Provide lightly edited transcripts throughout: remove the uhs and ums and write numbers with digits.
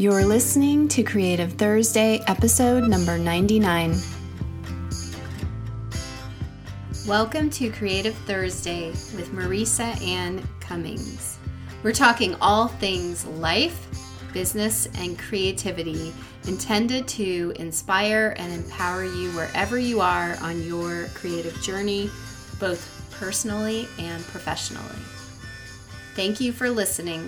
You're listening to Creative Thursday, episode number 99. Welcome to Creative Thursday with Marisa Ann Cummings. We're talking all things life, business, and creativity intended to inspire and empower you wherever you are on your creative journey, both personally and professionally. Thank you for listening.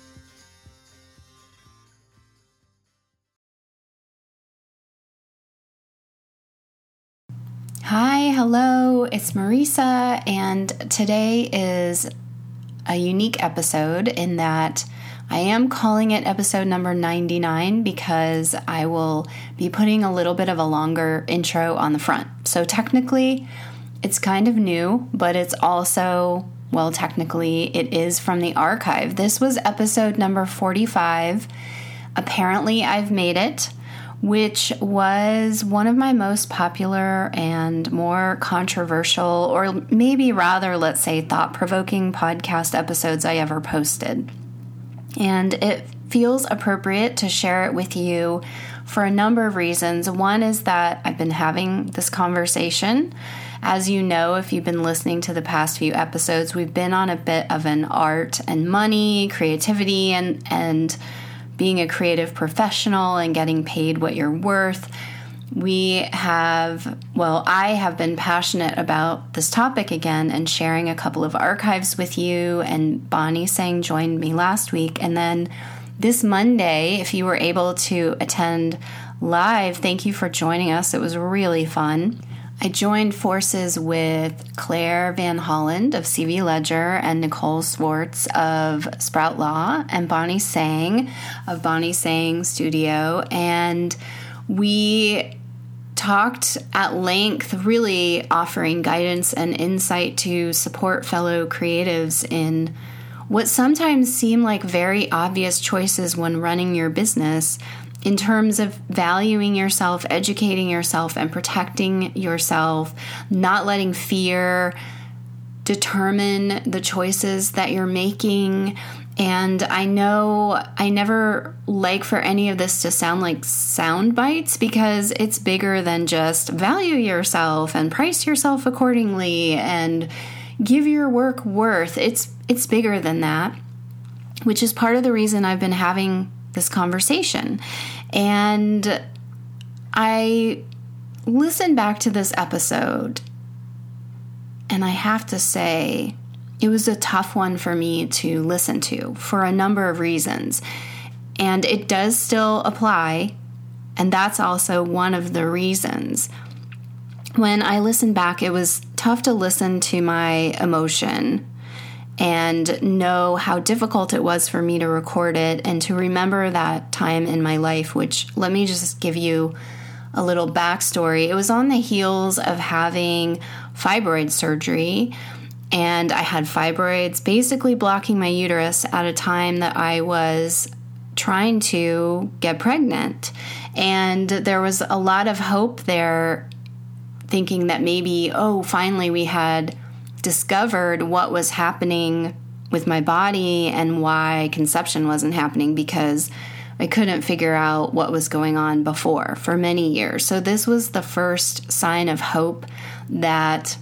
Hi, hello, it's Marisa, and today is a unique episode in that I am calling it episode number 99 because I will be putting a little bit of a longer intro on the front. So technically, it's kind of new, but it's also, well, technically, it is from the archive. This was episode number 45. Apparently, I've made it, which was one of my most popular and more controversial, or maybe rather, let's say, thought-provoking podcast episodes I ever posted. And it feels appropriate to share it with you for a number of reasons. One is that I've been having this conversation. As you know, if you've been listening to the past few episodes, we've been on a bit of an art and money, creativity, and being a creative professional and getting paid what you're worth. I have been passionate about this topic again and sharing a couple of archives with you, and Bonnie Sang joined me last week. And then this Monday, if you were able to attend live, thank you for joining us. It was really fun. I joined forces with Claire Van Holland of CV Ledger and Nicole Swartz of Sprout Law and Bonnie Sang of Bonnie Sang Studio. And we talked at length, really offering guidance and insight to support fellow creatives in what sometimes seem like very obvious choices when running your business, in terms of valuing yourself, educating yourself, and protecting yourself, not letting fear determine the choices that you're making. And I know I never like for any of this to sound like sound bites, because it's bigger than just value yourself and price yourself accordingly and give your work worth. It's bigger than that, which is part of the reason I've been having this conversation. And I listened back to this episode, and I have to say it was a tough one for me to listen to for a number of reasons. And it does still apply, and that's also one of the reasons. When I listened back, it was tough to listen to my emotion and know how difficult it was for me to record it and to remember that time in my life, which, let me just give you a little backstory. It was on the heels of having fibroid surgery, and I had fibroids basically blocking my uterus at a time that I was trying to get pregnant. And there was a lot of hope there, thinking that maybe, finally we had discovered what was happening with my body and why conception wasn't happening, because I couldn't figure out what was going on before for many years. So this was the first sign of hope that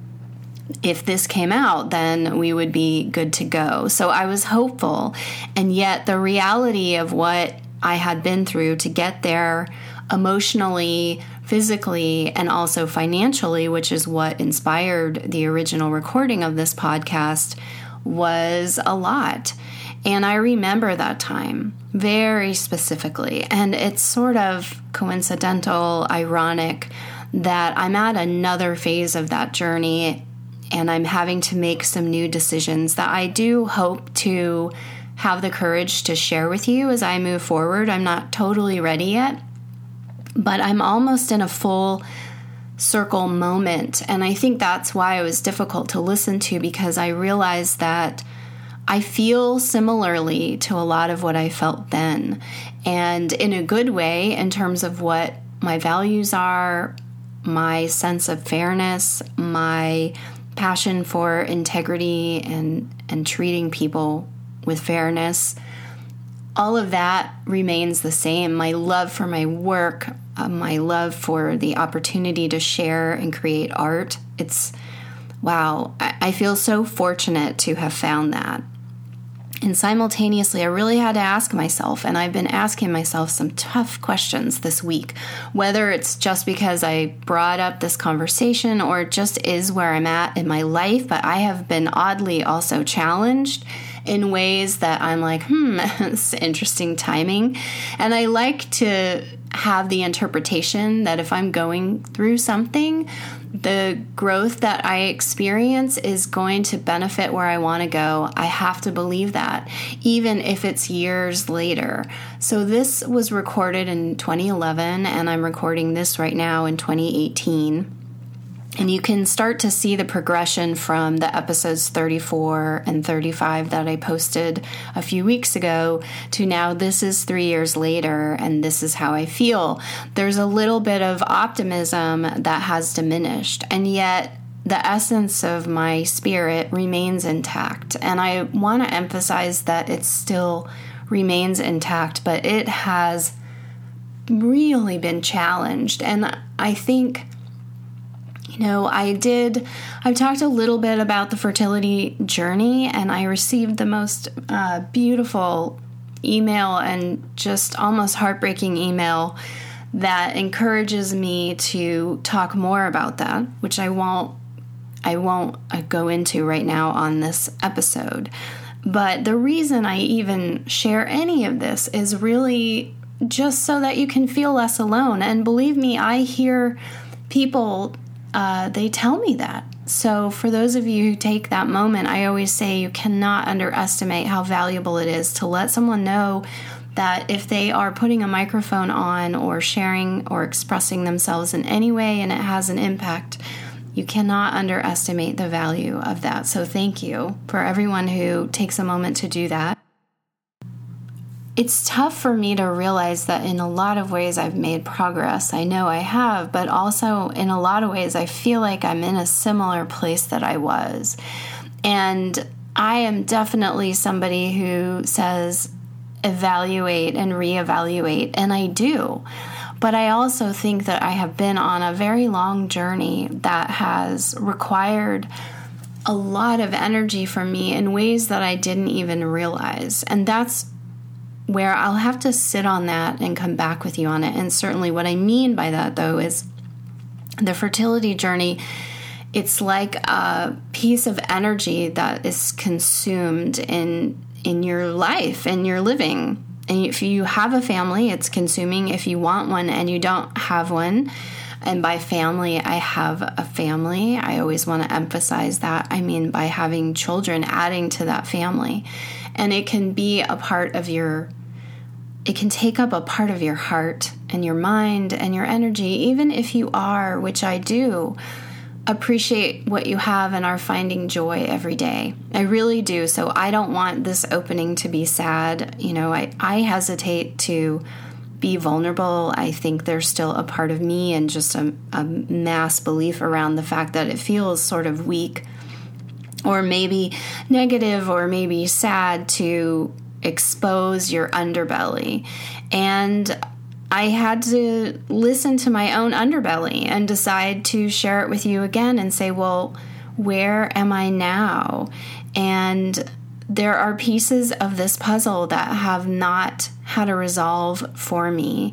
if this came out, then we would be good to go. So I was hopeful, and yet the reality of what I had been through to get there emotionally, physically, and also financially, which is what inspired the original recording of this podcast, was a lot. And I remember that time very specifically. And it's sort of coincidental, ironic, that I'm at another phase of that journey, and I'm having to make some new decisions that I do hope to have the courage to share with you as I move forward. I'm not totally ready yet, but I'm almost in a full circle moment. And I think that's why it was difficult to listen to, because I realized that I feel similarly to a lot of what I felt then, and in a good way in terms of what my values are, my sense of fairness, my passion for integrity and treating people with fairness. all of that remains the same. My love for my work, my love for the opportunity to share and create art. Wow, I feel so fortunate to have found that. And simultaneously, I really had to ask myself, and I've been asking myself some tough questions this week, whether it's just because I brought up this conversation or it just is where I'm at in my life, but I have been oddly also challenged in ways that I'm like, it's interesting timing. And I like to have the interpretation that if I'm going through something, the growth that I experience is going to benefit where I want to go. I have to believe that, even if it's years later. So this was recorded in 2011, and I'm recording this right now in 2018. And you can start to see the progression from the episodes 34 and 35 that I posted a few weeks ago to now this is 3 years later, and this is how I feel. There's a little bit of optimism that has diminished, and yet the essence of my spirit remains intact. And I want to emphasize that it still remains intact, but it has really been challenged. And I think, I've talked a little bit about the fertility journey, and I received the most beautiful email and just almost heartbreaking email that encourages me to talk more about that, which I won't go into right now on this episode. But the reason I even share any of this is really just so that you can feel less alone. And believe me, I hear people they tell me that. So for those of you who take that moment, I always say you cannot underestimate how valuable it is to let someone know that if they are putting a microphone on or sharing or expressing themselves in any way and it has an impact, you cannot underestimate the value of that. So thank you for everyone who takes a moment to do that. It's tough for me to realize that in a lot of ways I've made progress. I know I have, but also in a lot of ways I feel like I'm in a similar place that I was. And I am definitely somebody who says evaluate and reevaluate, and I do. But I also think that I have been on a very long journey that has required a lot of energy from me in ways that I didn't even realize. And that's where I'll have to sit on that and come back with you on it. And certainly what I mean by that, though, is the fertility journey, it's like a piece of energy that is consumed in your life and your living. And if you have a family, it's consuming. If you want one and you don't have one, and by family, I have a family, I always want to emphasize that. I mean, by having children, adding to that family. And it can be a part of it can take up a part of your heart and your mind and your energy, even if you are, which I do, appreciate what you have and are finding joy every day. I really do. So I don't want this opening to be sad. I hesitate to be vulnerable. I think there's still a part of me and just a mass belief around the fact that it feels sort of weak or maybe negative or maybe sad to expose your underbelly. And I had to listen to my own underbelly and decide to share it with you again and say, well, where am I now? And there are pieces of this puzzle that have not had a resolve for me.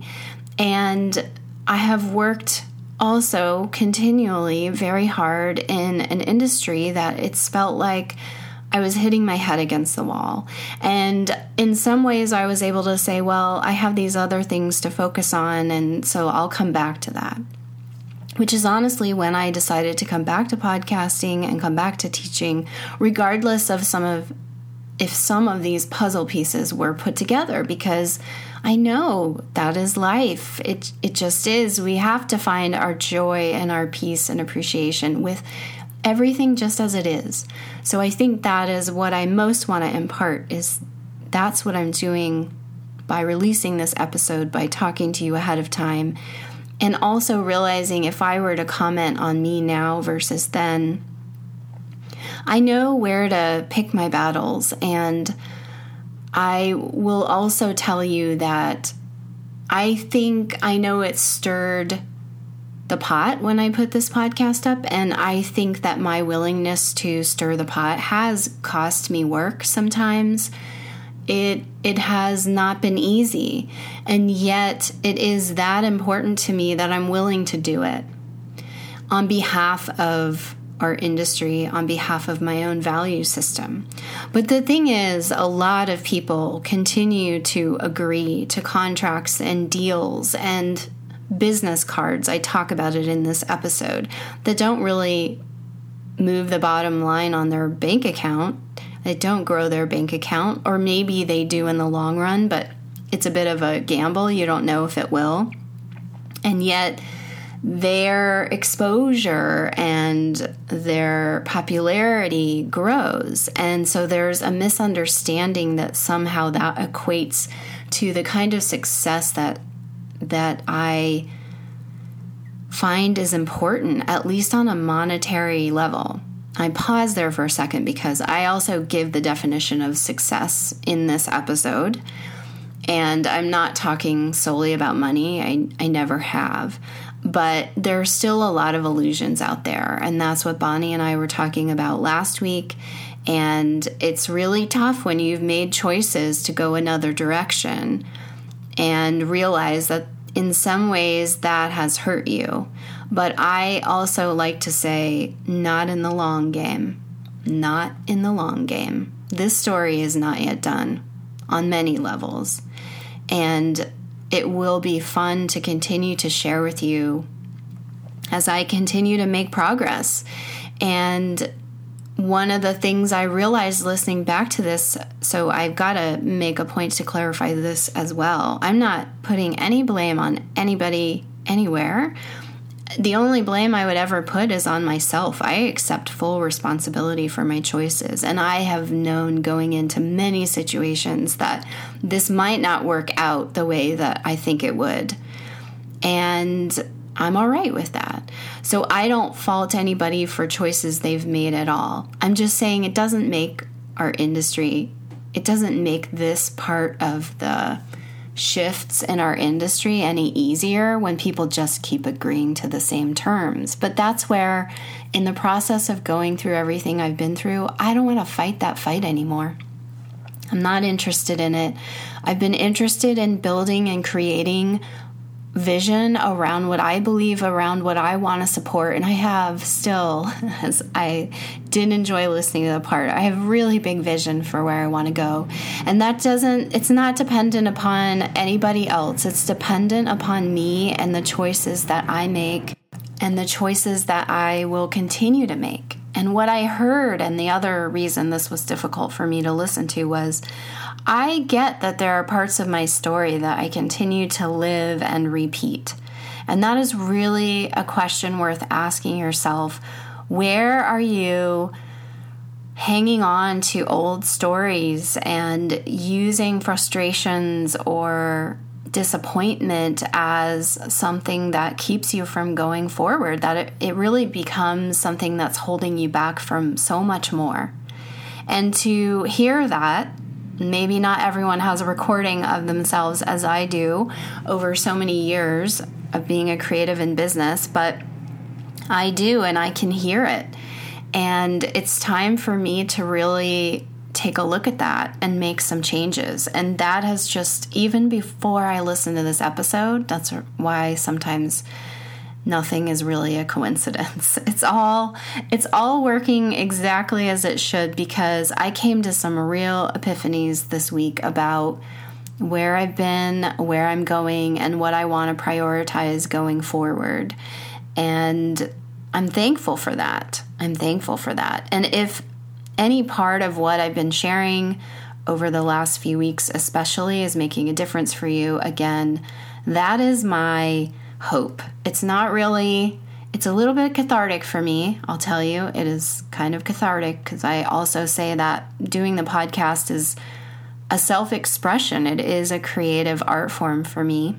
And I have worked also continually very hard in an industry that it's felt like I was hitting my head against the wall. And in some ways I was able to say, well, I have these other things to focus on, and so I'll come back to that. Which is honestly when I decided to come back to podcasting and come back to teaching, regardless of if some of these puzzle pieces were put together, because I know that is life. It just is. We have to find our joy and our peace and appreciation with everything just as it is. So I think that is what I most want to impart, is that's what I'm doing by releasing this episode, by talking to you ahead of time, and also realizing if I were to comment on me now versus then, I know where to pick my battles, and I will also tell you that I know it stirred the pot when I put this podcast up, and I think that my willingness to stir the pot has cost me work sometimes. It has not been easy, and yet it is that important to me that I'm willing to do it on behalf of our industry, on behalf of my own value system. But the thing is, a lot of people continue to agree to contracts and deals and business cards, I talk about it in this episode, that don't really move the bottom line on their bank account. They don't grow their bank account, or maybe they do in the long run, but it's a bit of a gamble. You don't know if it will. And yet their exposure and their popularity grows. And so there's a misunderstanding that somehow that equates to the kind of success that I find is important, at least on a monetary level. I pause there for a second because I also give the definition of success in this episode. And I'm not talking solely about money. I never have. But there's still a lot of illusions out there. And that's what Bonnie and I were talking about last week. And it's really tough when you've made choices to go another direction and realize that in some ways that has hurt you. But I also like to say, not in the long game. Not in the long game. This story is not yet done on many levels. And it will be fun to continue to share with you as I continue to make progress. And one of the things I realized listening back to this, so I've got to make a point to clarify this as well. I'm not putting any blame on anybody anywhere. The only blame I would ever put is on myself. I accept full responsibility for my choices. And I have known going into many situations that this might not work out the way that I think it would. And I'm all right with that. So I don't fault anybody for choices they've made at all. I'm just saying it doesn't make our industry, it doesn't make this part of the shifts in our industry any easier when people just keep agreeing to the same terms. But that's where, in the process of going through everything I've been through, I don't want to fight that fight anymore. I'm not interested in it. I've been interested in building and creating vision around what I believe, around what I want to support. And I have still, as I did enjoy listening to the part, I have really big vision for where I want to go. And it's not dependent upon anybody else. It's dependent upon me and the choices that I make and the choices that I will continue to make. And what I heard, and the other reason this was difficult for me to listen to, was I get that there are parts of my story that I continue to live and repeat. And that is really a question worth asking yourself. Where are you hanging on to old stories and using frustrations or disappointment as something that keeps you from going forward, that it really becomes something that's holding you back from so much more? And to hear that, maybe not everyone has a recording of themselves as I do over so many years of being a creative in business, but I do, and I can hear it. And it's time for me to really take a look at that and make some changes. And that has just, even before I listen to this episode, that's why sometimes nothing is really a coincidence. It's all working exactly as it should, because I came to some real epiphanies this week about where I've been, where I'm going, and what I want to prioritize going forward. And I'm thankful for that. And if any part of what I've been sharing over the last few weeks especially is making a difference for you, again, that is my hope. It's not really, it's a little bit cathartic for me, I'll tell you. It is kind of cathartic because I also say that doing the podcast is a self-expression. It is a creative art form for me.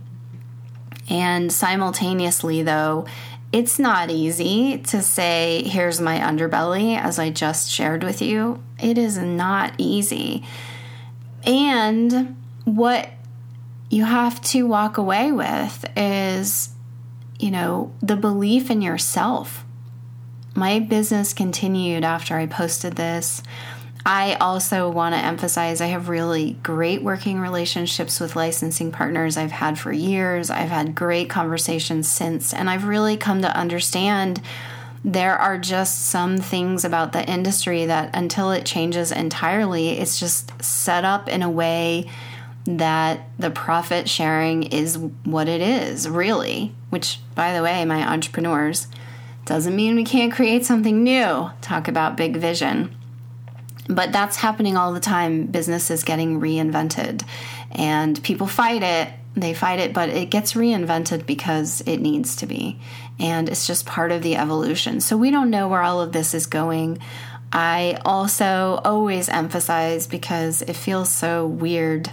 And simultaneously, though, it's not easy to say, here's my underbelly, as I just shared with you. It is not easy. And what you have to walk away with is, the belief in yourself. My business continued after I posted this. I also want to emphasize I have really great working relationships with licensing partners I've had for years. I've had great conversations since, and I've really come to understand there are just some things about the industry that until it changes entirely, it's just set up in a way that the profit sharing is what it is, really. Which, by the way, my entrepreneurs, doesn't mean we can't create something new. Talk about big vision. But that's happening all the time. Business is getting reinvented, and people fight it. They fight it, but it gets reinvented because it needs to be. And it's just part of the evolution. So we don't know where all of this is going. I also always emphasize, because it feels so weird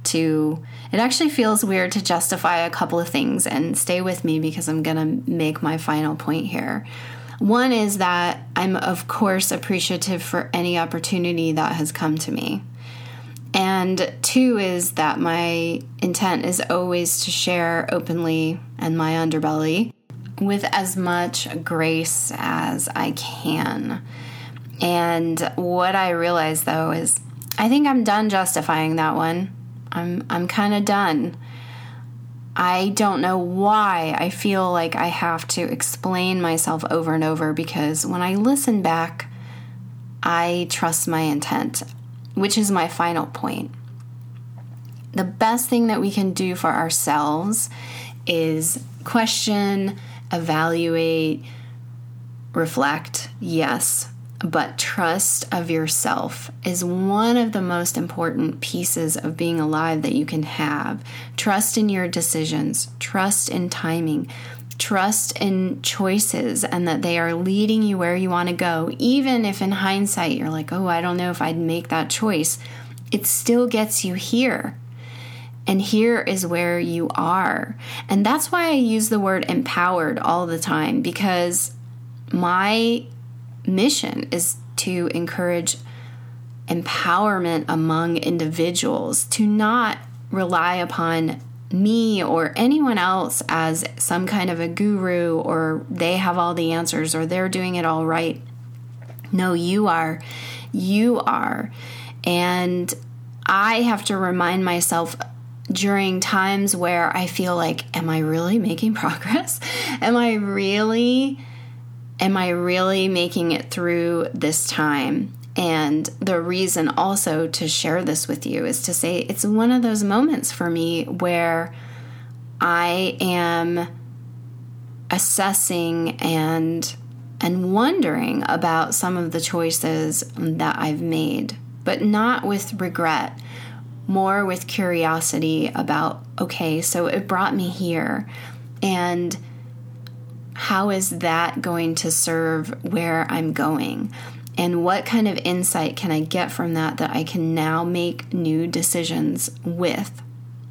it actually feels weird to justify a couple of things, and stay with me because I'm going to make my final point here. One is that I'm, of course, appreciative for any opportunity that has come to me. And two is that my intent is always to share openly and my underbelly with as much grace as I can. And what I realize, though, is I think I'm done justifying that one. I'm kind of done. I don't know why I feel like I have to explain myself over and over, because when I listen back, I trust my intent, which is my final point. The best thing that we can do for ourselves is question, evaluate, reflect, yes, but trust of yourself is one of the most important pieces of being alive that you can have. Trust in your decisions, trust in timing, trust in choices, and that they are leading you where you want to go. Even if in hindsight you're like, oh, I don't know if I'd make that choice, it still gets you here. And here is where you are. And that's why I use the word empowered all the time, because my mission is to encourage empowerment among individuals, to not rely upon me or anyone else as some kind of a guru, or they have all the answers, or they're doing it all right. No, you are. You are. And I have to remind myself during times where I feel like, am I really making progress? Am I really making it through this time? And the reason also to share this with you is to say it's one of those moments for me where I am assessing and wondering about some of the choices that I've made, but not with regret, more with curiosity about, okay, so it brought me here, and how is that going to serve where I'm going? And what kind of insight can I get from that I can now make new decisions with?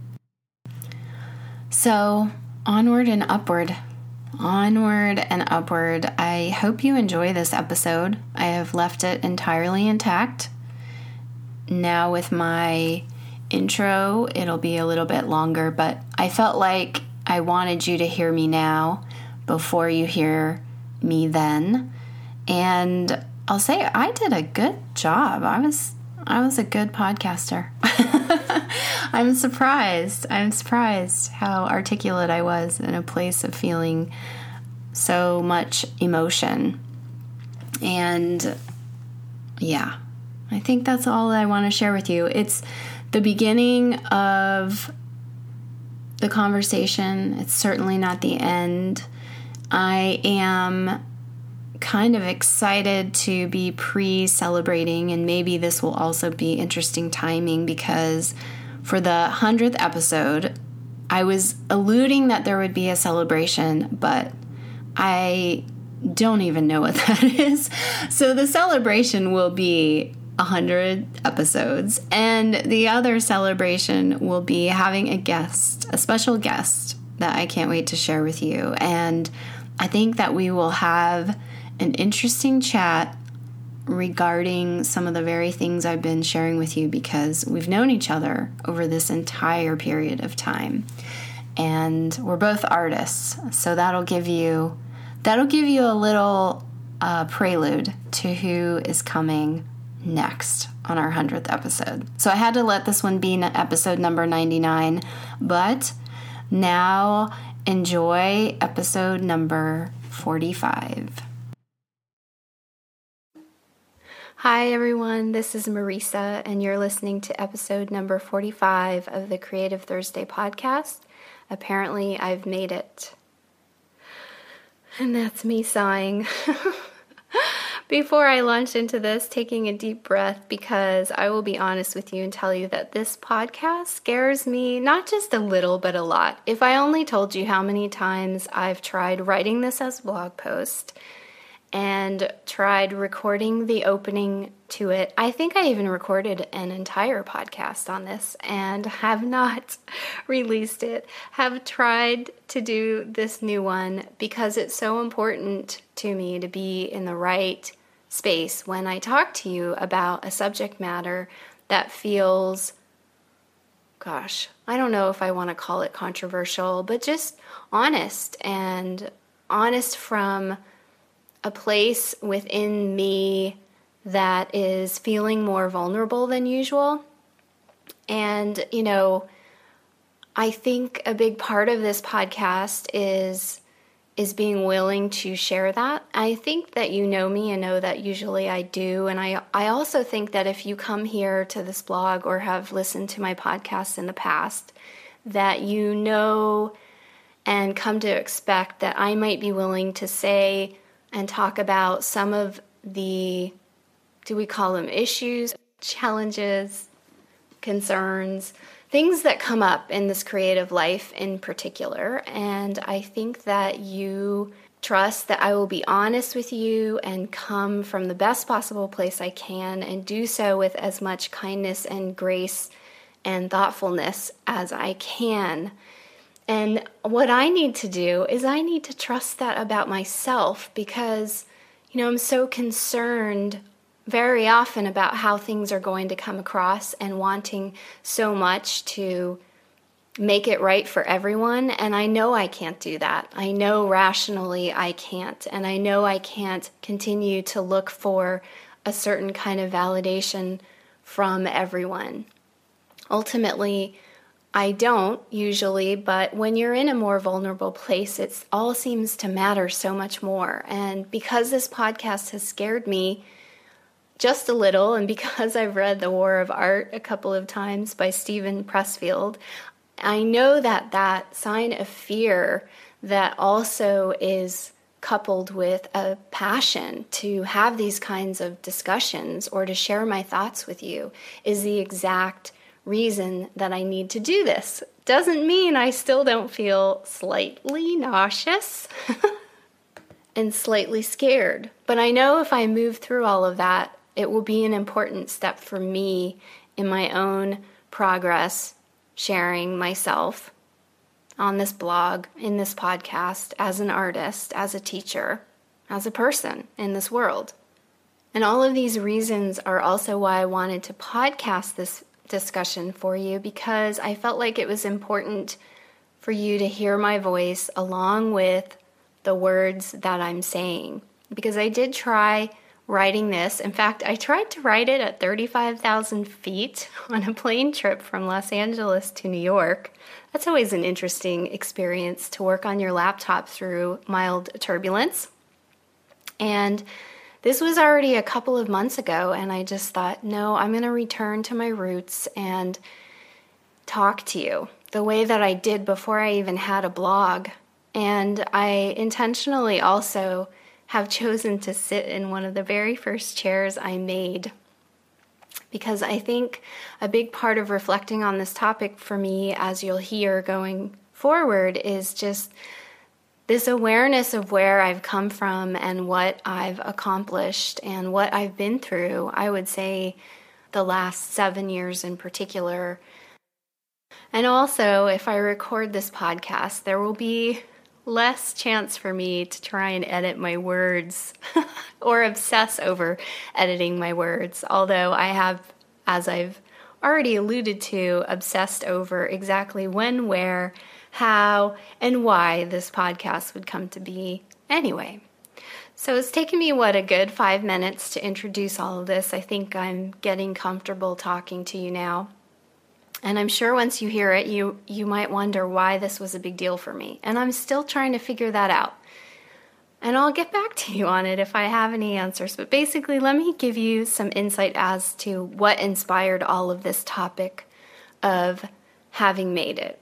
So, onward and upward. Onward and upward. I hope you enjoy this episode. I have left it entirely intact. Now with my intro, it'll be a little bit longer, but I felt like I wanted you to hear me now before you hear me then. And I'll say I did a good job. I was a good podcaster. I'm surprised how articulate I was in a place of feeling so much emotion. And yeah, I think that's all I want to share with you. It's the beginning of the conversation. It's certainly not the end. I am kind of excited to be pre-celebrating, and maybe this will also be interesting timing, because for the 100th episode, I was alluding that there would be a celebration, but I don't even know what that is. So the celebration will be 100 episodes, and the other celebration will be having a special guest that I can't wait to share with you. And I think that we will have an interesting chat regarding some of the very things I've been sharing with you, because we've known each other over this entire period of time. And we're both artists, so that'll give you a little prelude to who is coming next on our 100th episode. So I had to let this one be episode number 99, but now enjoy episode number 45. Hi everyone, this is Marisa, and you're listening to episode number 45 of the Creative Thursday podcast. Apparently I've made it. And that's me sighing. Before I launch into this, taking a deep breath, because I will be honest with you and tell you that this podcast scares me not just a little, but a lot. If I only told you how many times I've tried writing this as a blog post and tried recording the opening to it. I think I even recorded an entire podcast on this and have not released it. Have tried to do this new one because it's so important to me to be in the right space when I talk to you about a subject matter that feels, gosh, I don't know if I want to call it controversial, but just honest, and honest from a place within me that is feeling more vulnerable than usual. And, I think a big part of this podcast is being willing to share that. I think that you know me and know that usually I do. And I also think that if you come here to this blog or have listened to my podcasts in the past, that you know and come to expect that I might be willing to say and talk about some of the, do we call them issues, challenges, concerns, things that come up in this creative life in particular. And I think that you trust that I will be honest with you and come from the best possible place I can, and do so with as much kindness and grace and thoughtfulness as I can. And what I need to do is I need to trust that about myself, because, I'm so concerned very often about how things are going to come across and wanting so much to make it right for everyone. And I know I can't do that. I know rationally I can't. And I know I can't continue to look for a certain kind of validation from everyone. Ultimately, I don't usually, but when you're in a more vulnerable place, it all seems to matter so much more. And because this podcast has scared me just a little, and because I've read The War of Art a couple of times by Steven Pressfield, I know that sign of fear that also is coupled with a passion to have these kinds of discussions or to share my thoughts with you is the exact reason that I need to do this. Doesn't mean I still don't feel slightly nauseous and slightly scared. But I know if I move through all of that, it will be an important step for me in my own progress, sharing myself on this blog, in this podcast, as an artist, as a teacher, as a person in this world. And all of these reasons are also why I wanted to podcast this discussion for you, because I felt like it was important for you to hear my voice along with the words that I'm saying. Because I did try writing this. In fact, I tried to write it at 35,000 feet on a plane trip from Los Angeles to New York. That's always an interesting experience, to work on your laptop through mild turbulence. And this was already a couple of months ago, and I just thought, no, I'm going to return to my roots and talk to you the way that I did before I even had a blog. And I intentionally also have chosen to sit in one of the very first chairs I made, because I think a big part of reflecting on this topic for me, as you'll hear going forward, is just this awareness of where I've come from and what I've accomplished and what I've been through, I would say the last 7 years in particular. And also, if I record this podcast, there will be less chance for me to try and edit my words or obsess over editing my words. Although I have, as I've already alluded to, obsessed over exactly when, where, how, and why this podcast would come to be anyway. So it's taken me, a good 5 minutes to introduce all of this. I think I'm getting comfortable talking to you now. And I'm sure once you hear it, you might wonder why this was a big deal for me. And I'm still trying to figure that out. And I'll get back to you on it if I have any answers. But basically, let me give you some insight as to what inspired all of this topic of having made it.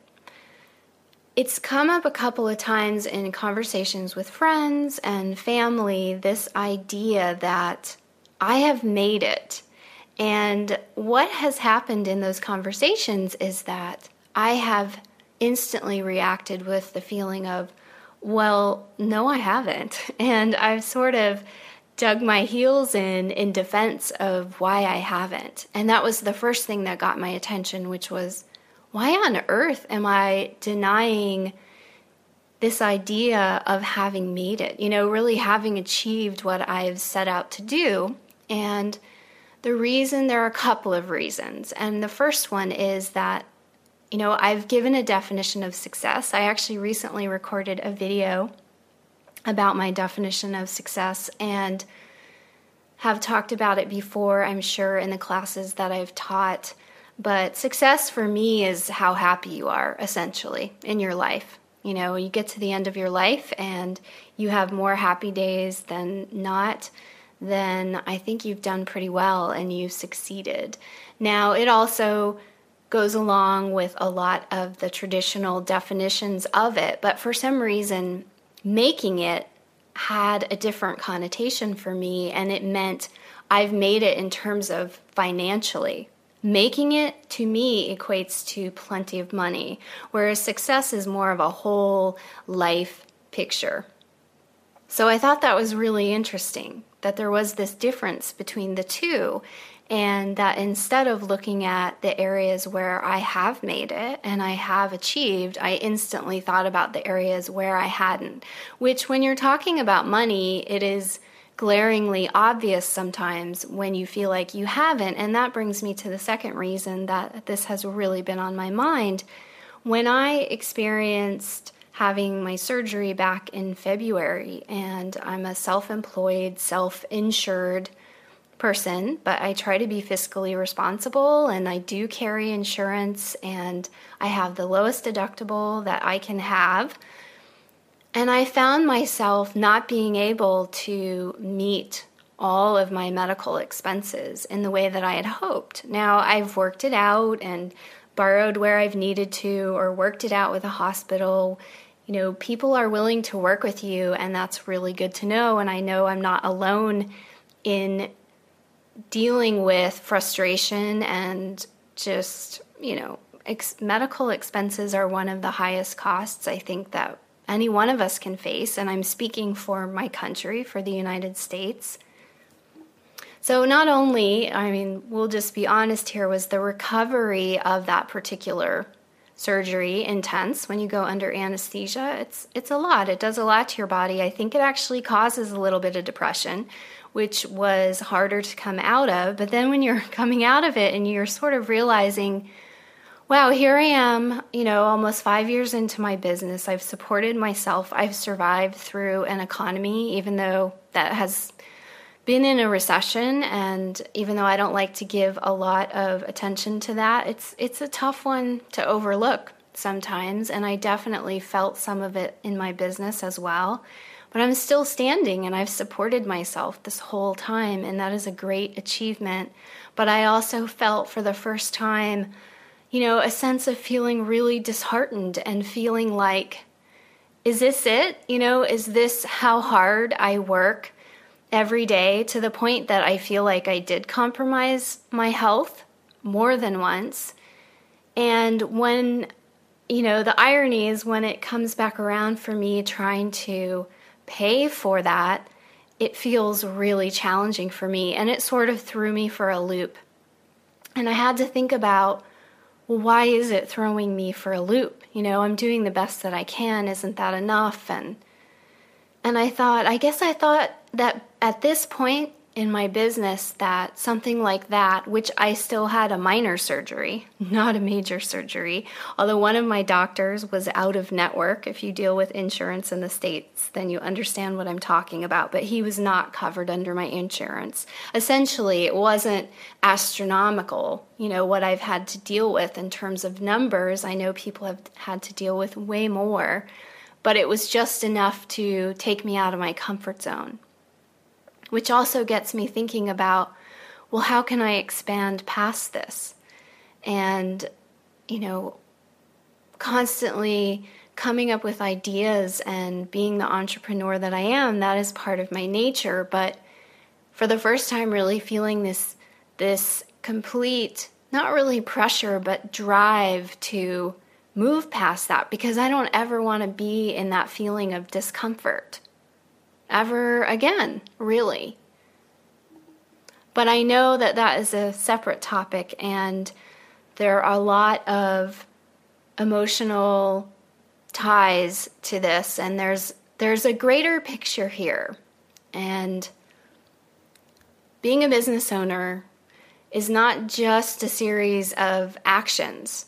It's come up a couple of times in conversations with friends and family, this idea that I have made it. And what has happened in those conversations is that I have instantly reacted with the feeling of, well, no, I haven't. And I've sort of dug my heels in defense of why I haven't. And that was the first thing that got my attention, which was, why on earth am I denying this idea of having made it? Really having achieved what I've set out to do. And there are a couple of reasons. And the first one is that, I've given a definition of success. I actually recently recorded a video about my definition of success and have talked about it before, I'm sure, in the classes that I've taught. But success for me is how happy you are, essentially, in your life. You get to the end of your life and you have more happy days than not, then I think you've done pretty well and you've succeeded. Now, it also goes along with a lot of the traditional definitions of it, but for some reason, making it had a different connotation for me, and it meant I've made it in terms of financially. Making it, to me, equates to plenty of money, whereas success is more of a whole life picture. So I thought that was really interesting, that there was this difference between the two, and that instead of looking at the areas where I have made it and I have achieved, I instantly thought about the areas where I hadn't, which when you're talking about money, it is glaringly obvious sometimes when you feel like you haven't. And that brings me to the second reason that this has really been on my mind. When I experienced having my surgery back in February, and I'm a self-employed, self-insured person, but I try to be fiscally responsible, and I do carry insurance, and I have the lowest deductible that I can have. And I found myself not being able to meet all of my medical expenses in the way that I had hoped. Now, I've worked it out and borrowed where I've needed to, or worked it out with a hospital. People are willing to work with you, and that's really good to know. And I know I'm not alone in dealing with frustration and just, medical expenses are one of the highest costs I think that any one of us can face, and I'm speaking for my country, for the United States. So not only, we'll just be honest here, was the recovery of that particular surgery intense. When you go under anesthesia, it's a lot. It does a lot to your body. I think it actually causes a little bit of depression, which was harder to come out of. But then when you're coming out of it and you're sort of realizing, wow, here I am, almost 5 years into my business. I've supported myself. I've survived through an economy, even though that has been in a recession. And even though I don't like to give a lot of attention to that, it's a tough one to overlook sometimes. And I definitely felt some of it in my business as well. But I'm still standing, and I've supported myself this whole time, and that is a great achievement. But I also felt for the first time, a sense of feeling really disheartened and feeling like, is this it? Is this how hard I work every day, to the point that I feel like I did compromise my health more than once? And when, the irony is when it comes back around for me trying to pay for that, it feels really challenging for me, and it sort of threw me for a loop. And I had to think about, well, why is it throwing me for a loop? I'm doing the best that I can. Isn't that enough? And I thought that at this point in my business that something like that, which I still had a minor surgery, not a major surgery, although one of my doctors was out of network. If you deal with insurance in the States, then you understand what I'm talking about, but he was not covered under my insurance. Essentially, it wasn't astronomical, what I've had to deal with in terms of numbers. I know people have had to deal with way more, but it was just enough to take me out of my comfort zone. Which also gets me thinking about, well, how can I expand past this? And, constantly coming up with ideas and being the entrepreneur that I am, that is part of my nature. But for the first time, really feeling this complete, not really pressure, but drive to move past that, because I don't ever want to be in that feeling of discomfort ever again, really. But I know that is a separate topic, and there are a lot of emotional ties to this, and there's a greater picture here. And being a business owner is not just a series of actions.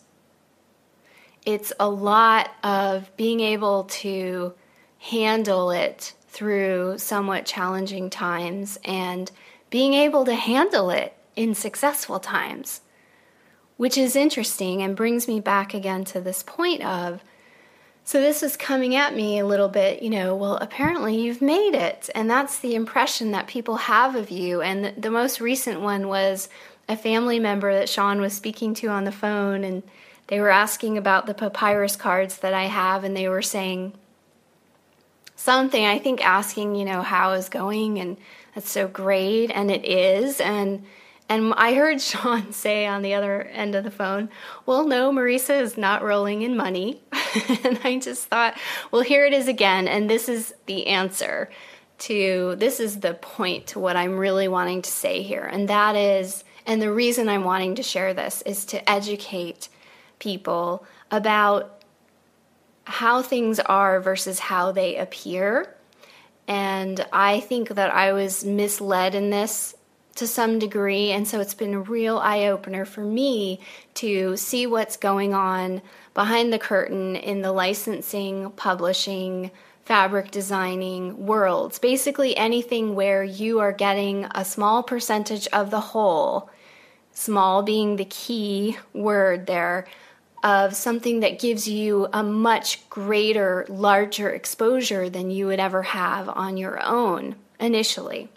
It's a lot of being able to handle it through somewhat challenging times and being able to handle it in successful times, which is interesting and brings me back again to this point of, so this is coming at me a little bit, well, apparently you've made it, and that's the impression that people have of you. And the most recent one was a family member that Sean was speaking to on the phone, and they were asking about the papyrus cards that I have, and they were saying something, I think asking, how is going, and that's so great, and it is, and I heard Sean say on the other end of the phone, well, no, Marisa is not rolling in money, and I just thought, well, here it is again, and this is the answer this is the point to what I'm really wanting to say here, and that is, and the reason I'm wanting to share this is to educate people about how things are versus how they appear. And I think that I was misled in this to some degree, and so it's been a real eye-opener for me to see what's going on behind the curtain in the licensing, publishing, fabric designing worlds. Basically anything where you are getting a small percentage of the whole, small being the key word there, of something that gives you a much greater, larger exposure than you would ever have on your own initially.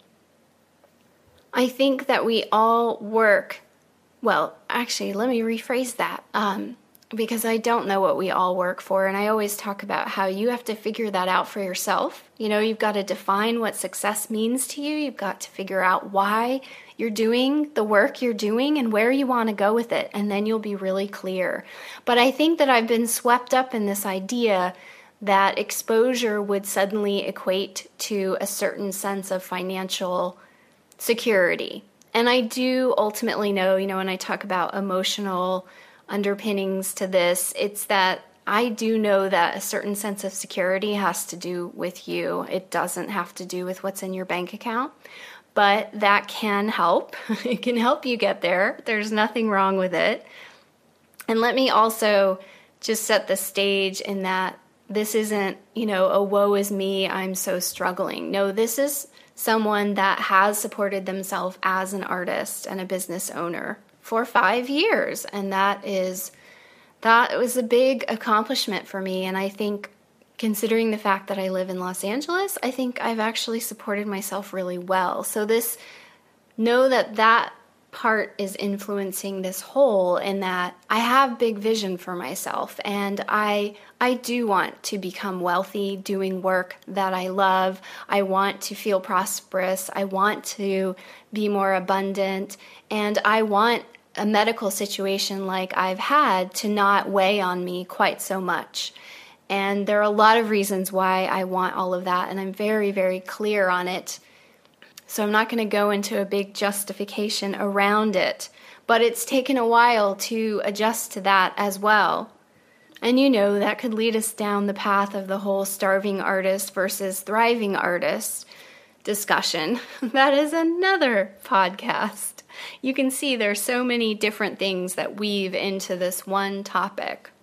I think that we all work, well, actually, let me rephrase that, because I don't know what we all work for, and I always talk about how you have to figure that out for yourself. You've got to define what success means to you. You've got to figure out why you're doing the work you're doing and where you want to go with it, and then you'll be really clear. But I think that I've been swept up in this idea that exposure would suddenly equate to a certain sense of financial security. And I do ultimately know, when I talk about emotional underpinnings to this, it's that I do know that a certain sense of security has to do with you. It doesn't have to do with what's in your bank account, but that can help. It can help you get there. There's nothing wrong with it. And let me also just set the stage in that this isn't, a woe is me, I'm so struggling. No, this is someone that has supported themselves as an artist and a business owner for 5 years. And that was a big accomplishment for me. And I think, considering the fact that I live in Los Angeles, I think I've actually supported myself really well. So know that part is influencing this whole, in that I have big vision for myself, and I do want to become wealthy doing work that I love. I want to feel prosperous. I want to be more abundant, and I want a medical situation like I've had to not weigh on me quite so much. And there are a lot of reasons why I want all of that, and I'm very, very clear on it. So I'm not going to go into a big justification around it, but it's taken a while to adjust to that as well. And that could lead us down the path of the whole starving artist versus thriving artist discussion. That is another podcast. You can see there's so many different things that weave into this one topic.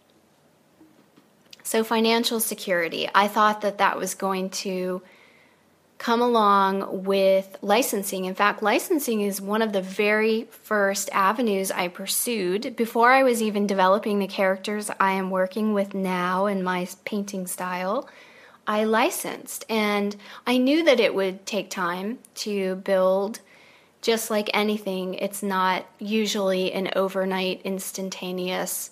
So financial security, I thought that was going to come along with licensing. In fact, licensing is one of the very first avenues I pursued before I was even developing the characters I am working with now in my painting style. I licensed, and I knew that it would take time to build. Just like anything, it's not usually an overnight, instantaneous,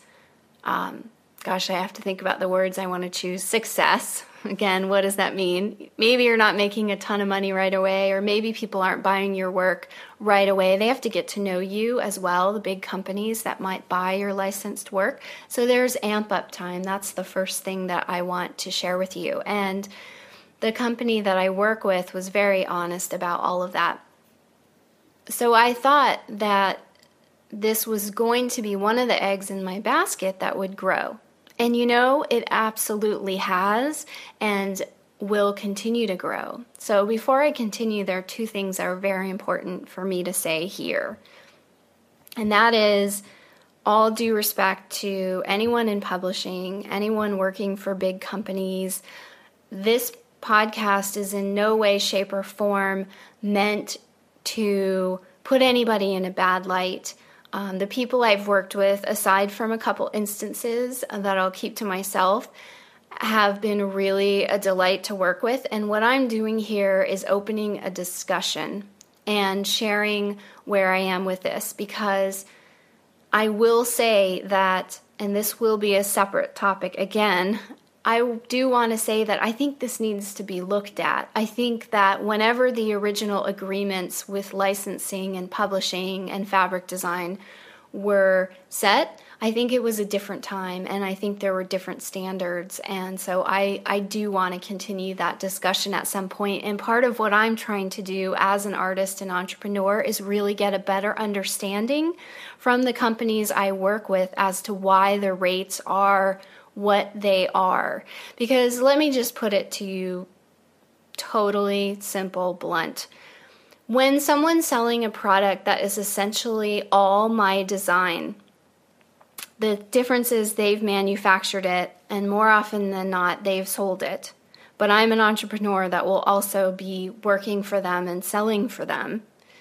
I have to think about the words I want to choose, success. Again, what does that mean? Maybe you're not making a ton of money right away, or maybe people aren't buying your work right away. They have to get to know you as well, the big companies that might buy your licensed work. So there's amp up time. That's the first thing that I want to share with you. And the company that I work with was very honest about all of that. So I thought that this was going to be one of the eggs in my basket that would grow. And it absolutely has and will continue to grow. So before I continue, there are two things that are very important for me to say here. And that is, all due respect to anyone in publishing, anyone working for big companies, this podcast is in no way, shape, or form meant to put anybody in a bad light. The people I've worked with, aside from a couple instances that I'll keep to myself, have been really a delight to work with. And what I'm doing here is opening a discussion and sharing where I am with this, because I will say that, and this will be a separate topic again, I do want to say that I think this needs to be looked at. I think that whenever the original agreements with licensing and publishing and fabric design were set, I think it was a different time, and I think there were different standards. And so I do want to continue that discussion at some point. And part of what I'm trying to do as an artist and entrepreneur is really get a better understanding from the companies I work with as to why the rates are what they are. Because let me just put it to you totally simple, blunt. When someone's selling a product that is essentially all my design, the difference is they've manufactured it, and more often than not, they've sold it. But I'm an entrepreneur that will also be working for them and selling for them.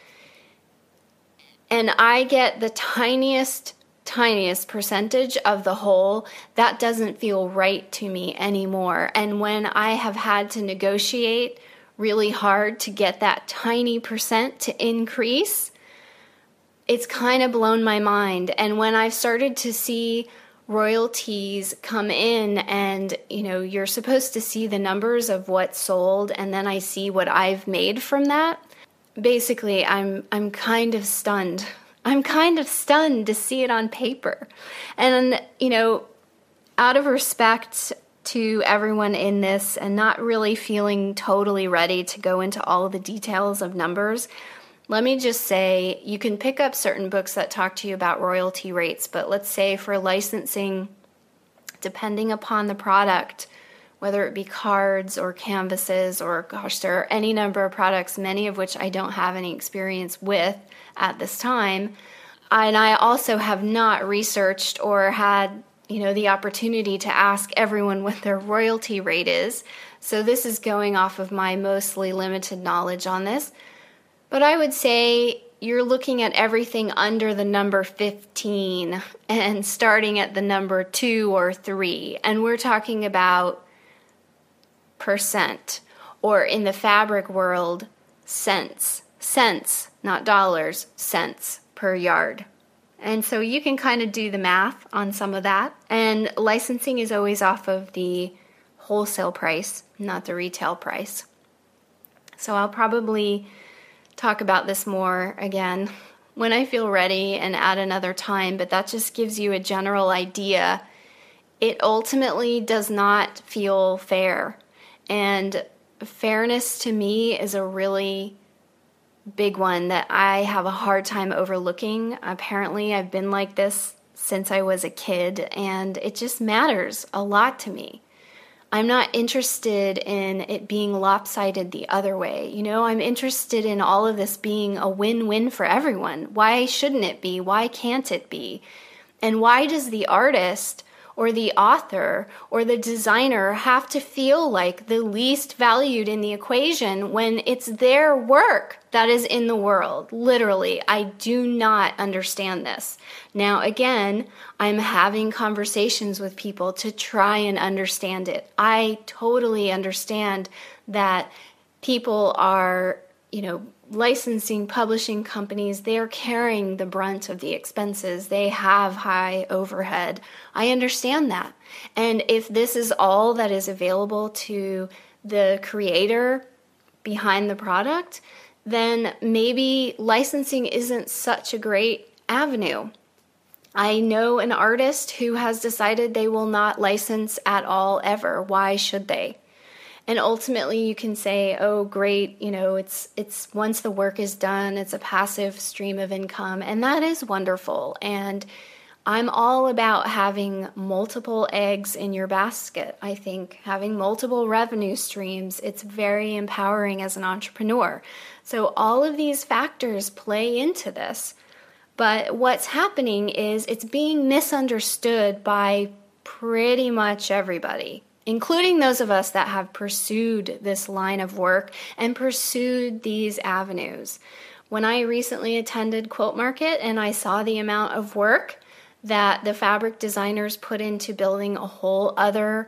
And I get the tiniest percentage of the whole. That doesn't feel right to me anymore. And when I have had to negotiate really hard to get that tiny percent to increase, it's kind of blown my mind. And when I've started to see royalties come in, and you're supposed to see the numbers of what's sold, and then I see what I've made from that, basically I'm kind of stunned. I'm kind of stunned to see it on paper. And, out of respect to everyone in this and not really feeling totally ready to go into all of the details of numbers, let me just say you can pick up certain books that talk to you about royalty rates, but let's say for licensing, depending upon the product, whether it be cards or canvases or, there are any number of products, many of which I don't have any experience with at this time. And I also have not researched or had, the opportunity to ask everyone what their royalty rate is. So this is going off of my mostly limited knowledge on this. But I would say you're looking at everything under the number 15 and starting at the number 2 or 3. And we're talking about percent, or in the fabric world, cents. Cents, not dollars, cents per yard. And so you can kind of do the math on some of that. And licensing is always off of the wholesale price, not the retail price. So I'll probably talk about this more again when I feel ready and at another time, but that just gives you a general idea. It ultimately does not feel fair. And fairness to me is a really big one that I have a hard time overlooking. Apparently, I've been like this since I was a kid, and it just matters a lot to me. I'm not interested in it being lopsided the other way. I'm interested in all of this being a win-win for everyone. Why shouldn't it be? Why can't it be? And why does the artist or the author or the designer have to feel like the least valued in the equation when it's their work that is in the world? Literally, I do not understand this. Now, again, I'm having conversations with people to try and understand it. I totally understand that people are, licensing, publishing companies, they're carrying the brunt of the expenses. They have high overhead. I understand that. And if this is all that is available to the creator behind the product, then maybe licensing isn't such a great avenue. I know an artist who has decided they will not license at all ever. Why should they? And ultimately you can say, oh, great, it's once the work is done, it's a passive stream of income, and that is wonderful. And I'm all about having multiple eggs in your basket. I think having multiple revenue streams, it's very empowering as an entrepreneur. So all of these factors play into this. But what's happening is it's being misunderstood by pretty much everybody, including those of us that have pursued this line of work and pursued these avenues. When I recently attended Quilt Market and I saw the amount of work that the fabric designers put into building a whole other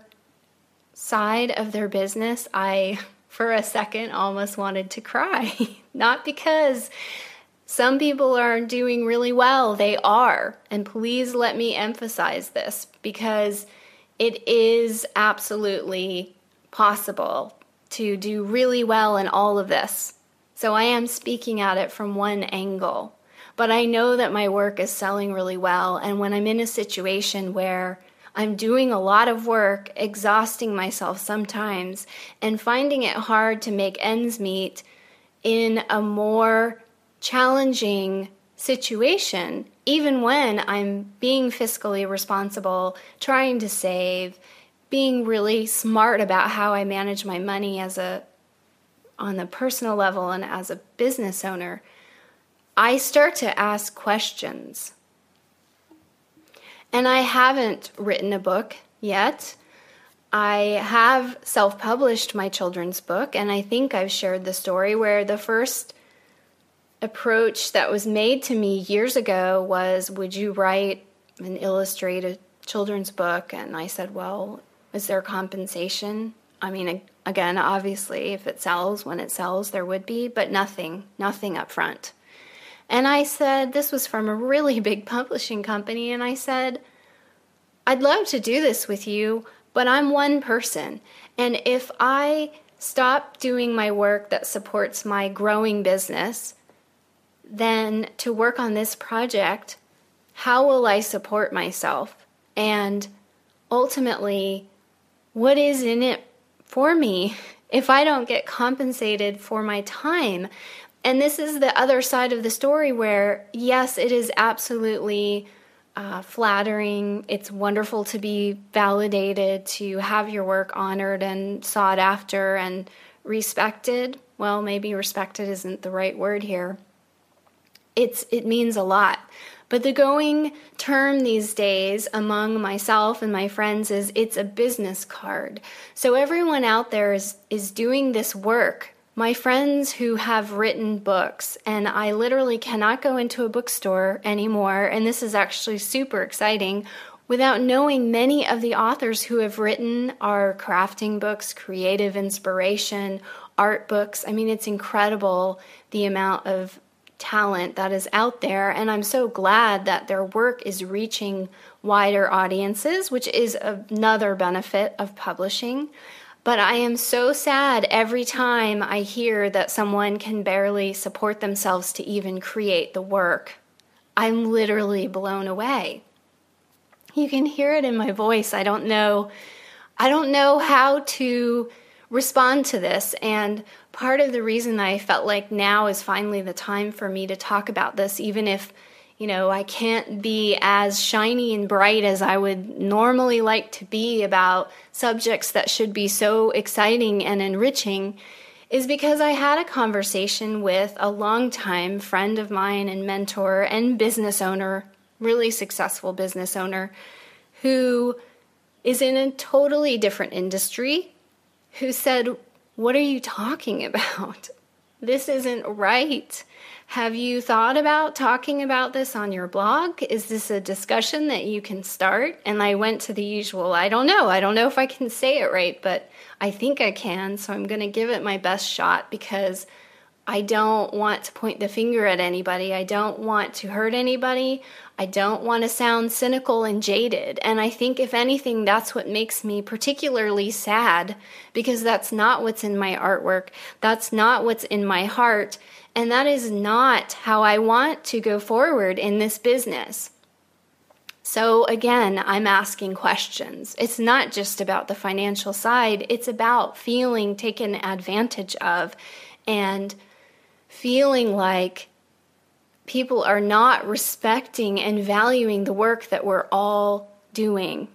side of their business, I, for a second, almost wanted to cry. Not because some people are doing really well, they are. And please let me emphasize this, because it is absolutely possible to do really well in all of this. So I am speaking at it from one angle. But I know that my work is selling really well. And when I'm in a situation where I'm doing a lot of work, exhausting myself sometimes, and finding it hard to make ends meet in a more challenging situation, even when I'm being fiscally responsible, trying to save, being really smart about how I manage my money on the personal level and as a business owner, I start to ask questions. And I haven't written a book yet. I have self-published my children's book, and I think I've shared the story where the first approach that was made to me years ago was, would you write and illustrate a children's book? And I said, well, is there compensation? I mean, again, obviously, if it sells, when it sells, there would be, but nothing up front. And I said, this was from a really big publishing company, and I said, I'd love to do this with you, but I'm one person. And if I stop doing my work that supports my growing business, then to work on this project, how will I support myself? And ultimately, what is in it for me if I don't get compensated for my time? And this is the other side of the story where, yes, it is absolutely flattering. It's wonderful to be validated, to have your work honored and sought after and respected. Well, maybe respected isn't the right word here. It means a lot. But the going term these days among myself and my friends is it's a business card. So everyone out there is doing this work. My friends who have written books, and I literally cannot go into a bookstore anymore, and this is actually super exciting, without knowing many of the authors who have written our crafting books, creative inspiration, art books. I mean, it's incredible the amount of talent that is out there, and I'm so glad that their work is reaching wider audiences, which is another benefit of publishing. But I am so sad every time I hear that someone can barely support themselves to even create the work. I'm literally blown away. You can hear it in my voice. I don't know how to respond to this, and part of the reason I felt like now is finally the time for me to talk about this, even if I can't be as shiny and bright as I would normally like to be about subjects that should be so exciting and enriching, is because I had a conversation with a longtime friend of mine and mentor and business owner, really successful business owner, who is in a totally different industry, who said, "What are you talking about? This isn't right. Have you thought about talking about this on your blog? Is this a discussion that you can start?" And I went to the usual, I don't know if I can say it right, but I think I can, so I'm going to give it my best shot because I don't want to point the finger at anybody. I don't want to hurt anybody. I don't want to sound cynical and jaded. And I think, if anything, that's what makes me particularly sad, because that's not what's in my artwork. That's not what's in my heart. And that is not how I want to go forward in this business. So again, I'm asking questions. It's not just about the financial side. It's about feeling taken advantage of and feeling like people are not respecting and valuing the work that we're all doing.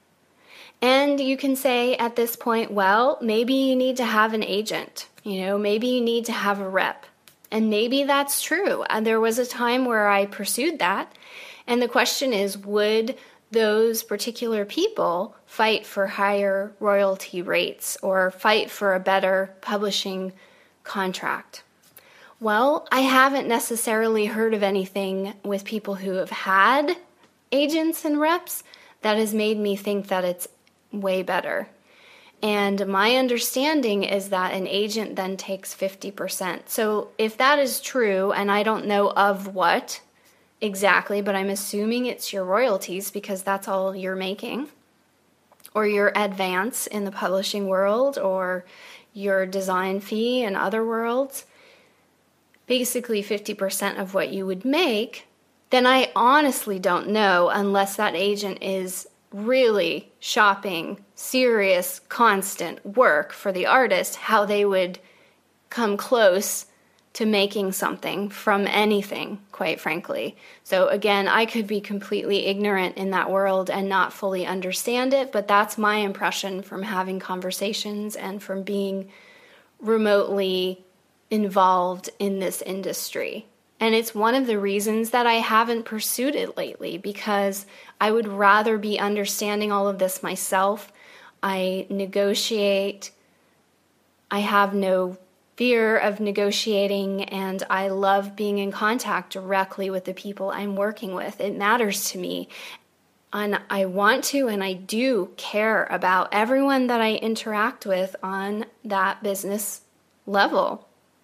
And you can say at this point, well, maybe you need to have an agent. Maybe you need to have a rep. And maybe that's true. And there was a time where I pursued that. And the question is, would those particular people fight for higher royalty rates or fight for a better publishing contract? Well, I haven't necessarily heard of anything with people who have had agents and reps that has made me think that it's way better. And my understanding is that an agent then takes 50%. So if that is true, and I don't know of what exactly, but I'm assuming it's your royalties because that's all you're making, or your advance in the publishing world, or your design fee in other worlds, basically 50% of what you would make, then I honestly don't know, unless that agent is really shopping serious, constant work for the artist, how they would come close to making something from anything, quite frankly. So again, I could be completely ignorant in that world and not fully understand it, but that's my impression from having conversations and from being remotely involved in this industry. And it's one of the reasons that I haven't pursued it lately, because I would rather be understanding all of this myself. I negotiate. I have no fear of negotiating, and I love being in contact directly with the people I'm working with. It matters to me. And I want to, and I do care about everyone that I interact with on that business level.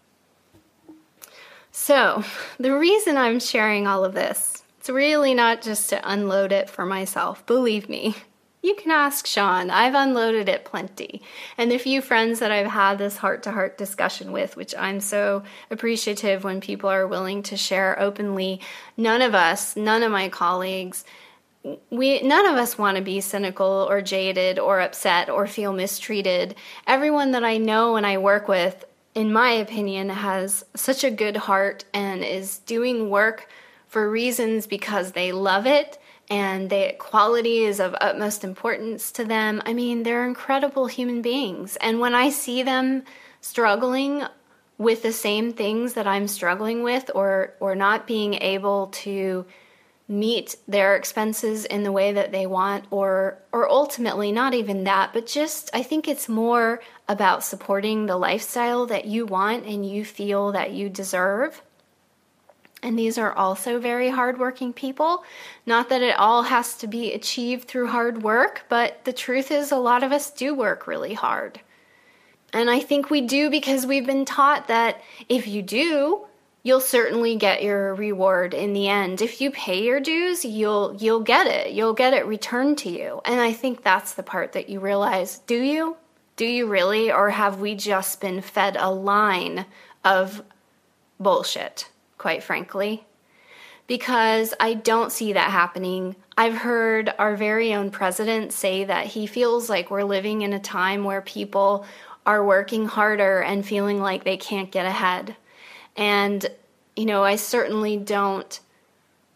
So the reason I'm sharing all of this, it's really not just to unload it for myself. Believe me, you can ask Sean. I've unloaded it plenty. And the few friends that I've had this heart-to-heart discussion with, which I'm so appreciative when people are willing to share openly, none of my colleagues, none of us want to be cynical or jaded or upset or feel mistreated. Everyone that I know and I work with, in my opinion, has such a good heart and is doing work for reasons because they love it and the quality is of utmost importance to them. I mean, they're incredible human beings. And when I see them struggling with the same things that I'm struggling with, or not being able to meet their expenses in the way that they want, or ultimately not even that, but just, I think it's more about supporting the lifestyle that you want and you feel that you deserve. And these are also very hardworking people. Not that it all has to be achieved through hard work, but the truth is a lot of us do work really hard. And I think we do because we've been taught that if you do, you'll certainly get your reward in the end. If you pay your dues, you'll get it. You'll get it returned to you. And I think that's the part that you realize. Do you? Do you really? Or have we just been fed a line of bullshit, quite frankly? Because I don't see that happening. I've heard our very own president say that he feels like we're living in a time where people are working harder and feeling like they can't get ahead. And, I certainly don't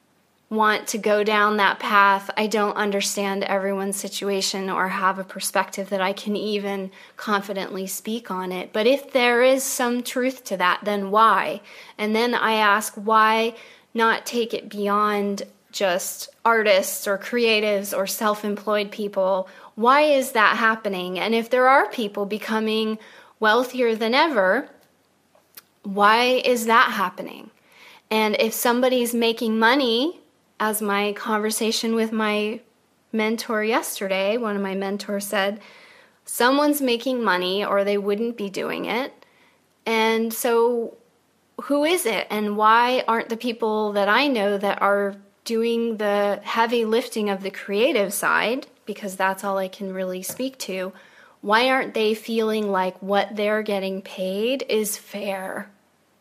want to go down that path. I don't understand everyone's situation or have a perspective that I can even confidently speak on it. But if there is some truth to that, then why? And then I ask, why not take it beyond just artists or creatives or self-employed people? Why is that happening? And if there are people becoming wealthier than ever, why is that happening? And if somebody's making money, as my conversation with my mentor yesterday, one of my mentors said, someone's making money or they wouldn't be doing it. And so who is it? And why aren't the people that I know that are doing the heavy lifting of the creative side, because that's all I can really speak to, why aren't they feeling like what they're getting paid is fair?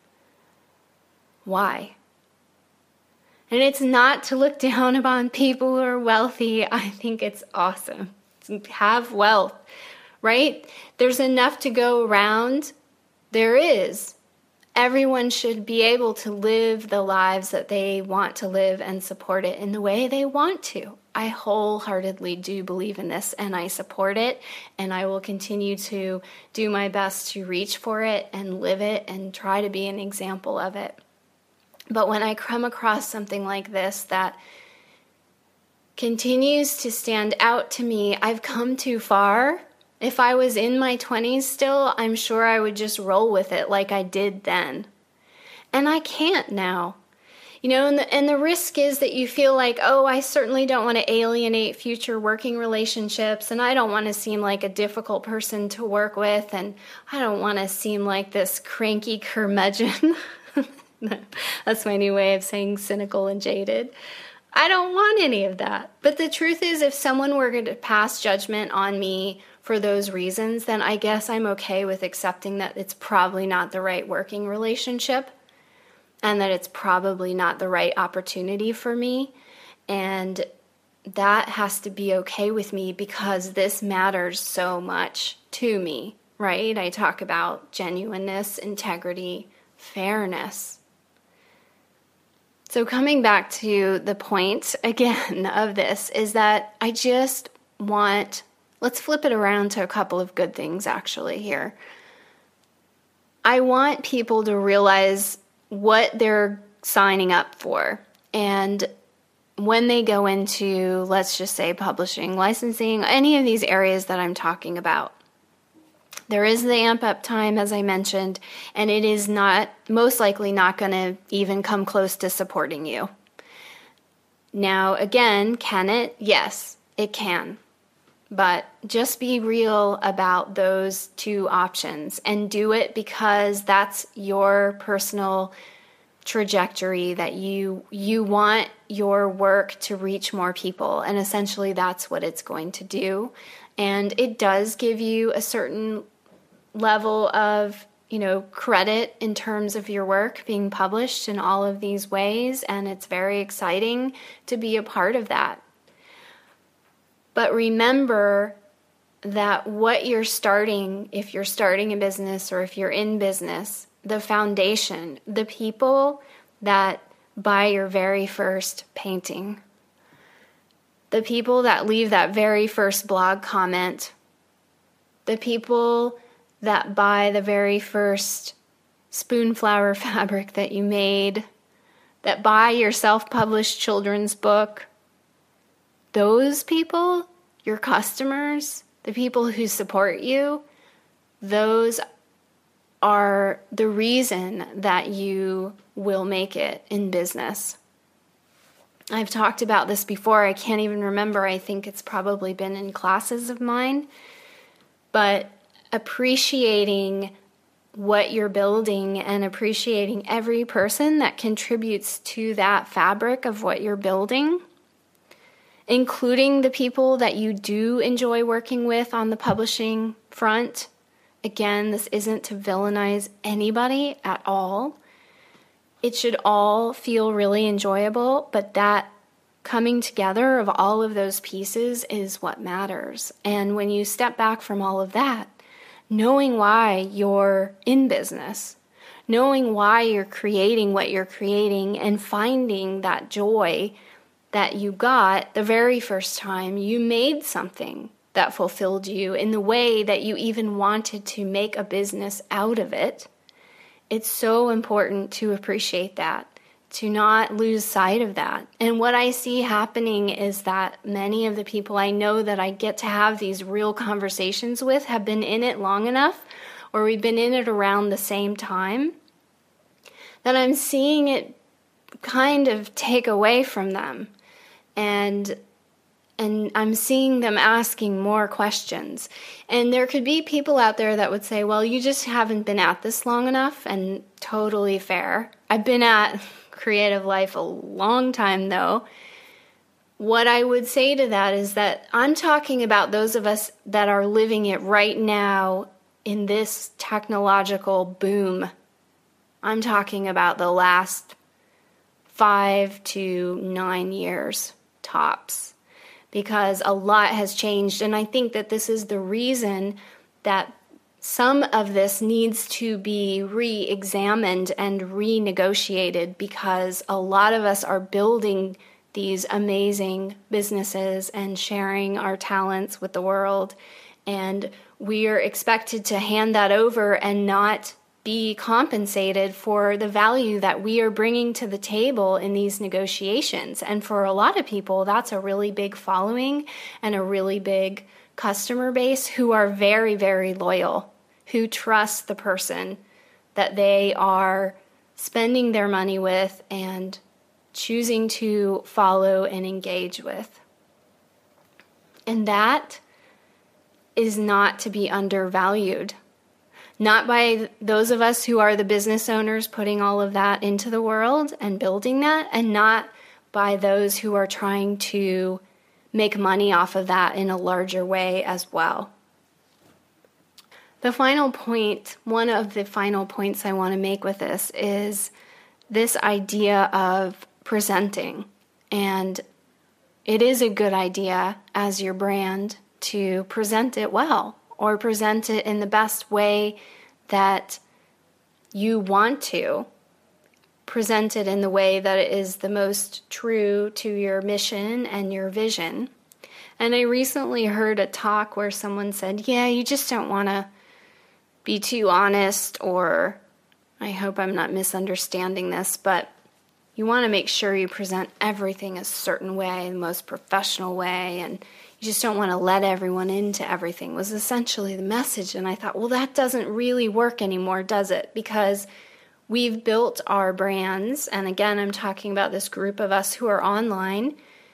Why? And it's not to look down upon people who are wealthy. I think it's awesome to have wealth, right? There's enough to go around. There is. Everyone should be able to live the lives that they want to live and support it in the way they want to. I wholeheartedly do believe in this, and I support it, and I will continue to do my best to reach for it and live it and try to be an example of it. But when I come across something like this that continues to stand out to me, I've come too far. If I was in my 20s still, I'm sure I would just roll with it like I did then. And I can't now. You know, and the risk is that you feel like, oh, I certainly don't want to alienate future working relationships, and I don't want to seem like a difficult person to work with, and I don't want to seem like this cranky curmudgeon. That's my new way of saying cynical and jaded. I don't want any of that. But the truth is, if someone were going to pass judgment on me for those reasons, then I guess I'm okay with accepting that it's probably not the right working relationship and that it's probably not the right opportunity for me. And that has to be okay with me because this matters so much to me, right? I talk about genuineness, integrity, fairness. So coming back to the point again of this is that I just want, let's flip it around to a couple of good things actually here. I want people to realize what they're signing up for. And when they go into, let's just say, publishing, licensing, any of these areas that I'm talking about, there is the amp up time, as I mentioned, and it is not, most likely not going to even come close to supporting you. Now, again, can it? Yes, it can. But just be real about those two options and do it because that's your personal trajectory, that you want your work to reach more people, and essentially that's what it's going to do. And it does give you a certain level of, credit in terms of your work being published in all of these ways, and it's very exciting to be a part of that. But remember that what you're starting, if you're starting a business or if you're in business, the foundation, the people that buy your very first painting, the people that leave that very first blog comment, the people that buy the very first spoonflower fabric that you made, that buy your self-published children's book, those people, your customers, the people who support you, those are the reason that you will make it in business. I've talked about this before. I can't even remember. I think it's probably been in classes of mine. But appreciating what you're building and appreciating every person that contributes to that fabric of what you're building, including the people that you do enjoy working with on the publishing front. Again, this isn't to villainize anybody at all. It should all feel really enjoyable, but that coming together of all of those pieces is what matters. And when you step back from all of that, knowing why you're in business, knowing why you're creating what you're creating, and finding that joy that you got the very first time you made something that fulfilled you in the way that you even wanted to make a business out of it. It's so important to appreciate that, to not lose sight of that. And what I see happening is that many of the people I know that I get to have these real conversations with have been in it long enough, or we've been in it around the same time, that I'm seeing it kind of take away from them. And I'm seeing them asking more questions. And there could be people out there that would say, well, you just haven't been at this long enough, and totally fair. I've been at creative life a long time, though. What I would say to that is that I'm talking about those of us that are living it right now in this technological boom. I'm talking about the last 5 to 9 years tops, because a lot has changed. And I think that this is the reason that some of this needs to be re-examined and renegotiated, because a lot of us are building these amazing businesses and sharing our talents with the world. And we are expected to hand that over and not be compensated for the value that we are bringing to the table in these negotiations. And for a lot of people, that's a really big following and a really big customer base who are very, very loyal, who trust the person that they are spending their money with and choosing to follow and engage with. And that is not to be undervalued. Not by those of us who are the business owners putting all of that into the world and building that, and not by those who are trying to make money off of that in a larger way as well. The final point, one of the final points I want to make with this is this idea of presenting. And it is a good idea as your brand to present it well, or present it in the best way that you want to. Present it in the way that it is the most true to your mission and your vision. And I recently heard a talk where someone said, yeah, you just don't want to be too honest, or I hope I'm not misunderstanding this, but you want to make sure you present everything a certain way, the most professional way, and you just don't want to let everyone into everything, was essentially the message. And I thought, well, that doesn't really work anymore, does it? Because we've built our brands, and again, I'm talking about this group of us who are online,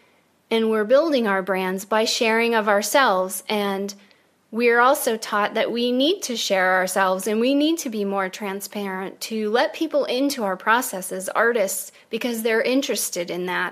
and we're building our brands by sharing of ourselves. And we're also taught that we need to share ourselves and we need to be more transparent to let people into our process as artists, because they're interested in that.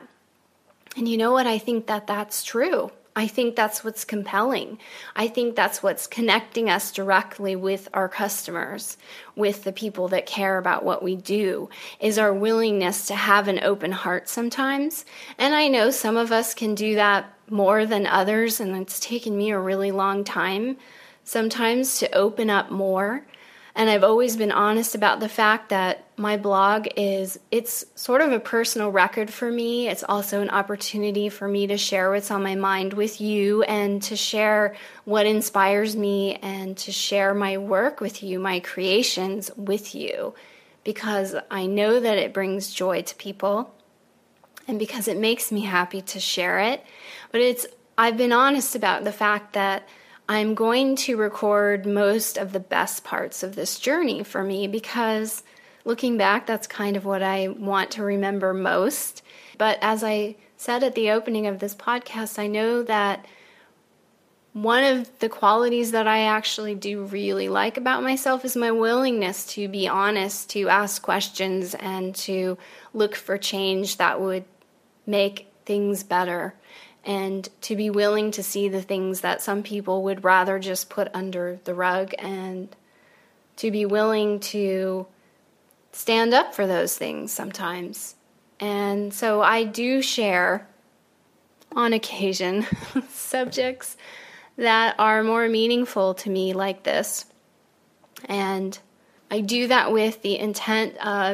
And you know what? I think that that's true. I think that's what's compelling. I think that's what's connecting us directly with our customers, with the people that care about what we do, is our willingness to have an open heart sometimes. And I know some of us can do that more than others, and it's taken me a really long time sometimes to open up more. And I've always been honest about the fact that my blog it's sort of a personal record for me. It's also an opportunity for me to share what's on my mind with you, and to share what inspires me, and to share my work with you, my creations with you, because I know that it brings joy to people, and because it makes me happy to share it. But I've been honest about the fact that I'm going to record most of the best parts of this journey for me, because looking back, that's kind of what I want to remember most. But as I said at the opening of this podcast, I know that one of the qualities that I actually do really like about myself is my willingness to be honest, to ask questions, and to look for change that would make things better, and to be willing to see the things that some people would rather just put under the rug, and to be willing to stand up for those things sometimes. And so I do share, on occasion, subjects that are more meaningful to me like this. And I do that with the intent of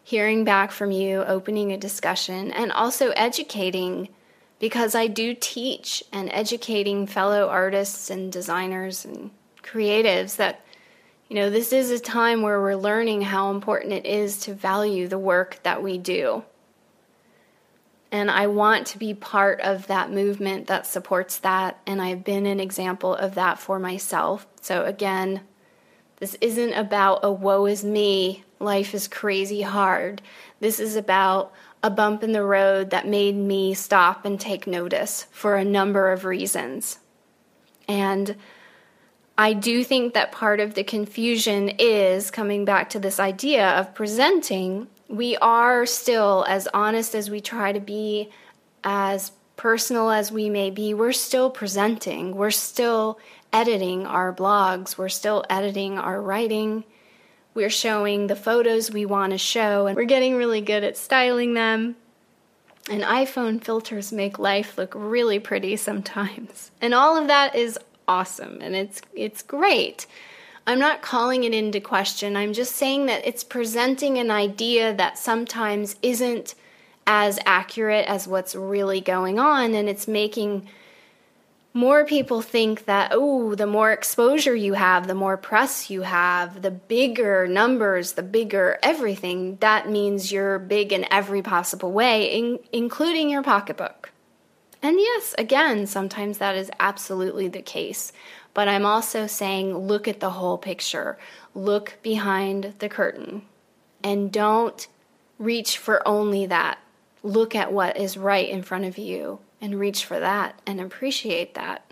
hearing back from you, opening a discussion, and also educating, because I do teach, and educating fellow artists and designers and creatives that, this is a time where we're learning how important it is to value the work that we do. And I want to be part of that movement that supports that, and I've been an example of that for myself. So again, this isn't about a woe is me, life is crazy hard. This is about a bump in the road that made me stop and take notice for a number of reasons. And I do think that part of the confusion is coming back to this idea of presenting. We are still, as honest as we try to be, as personal as we may be, we're still presenting. We're still editing our blogs. We're still editing our writing. We're showing the photos we want to show, and we're getting really good at styling them. And iPhone filters make life look really pretty sometimes. And all of that is awesome, and it's great. I'm not calling it into question. I'm just saying that it's presenting an idea that sometimes isn't as accurate as what's really going on, and it's making more people think that, the more exposure you have, the more press you have, the bigger numbers, the bigger everything, that means you're big in every possible way, including your pocketbook. And yes, again, sometimes that is absolutely the case. But I'm also saying, look at the whole picture. Look behind the curtain. And don't reach for only that. Look at what is right in front of you and reach for that and appreciate that.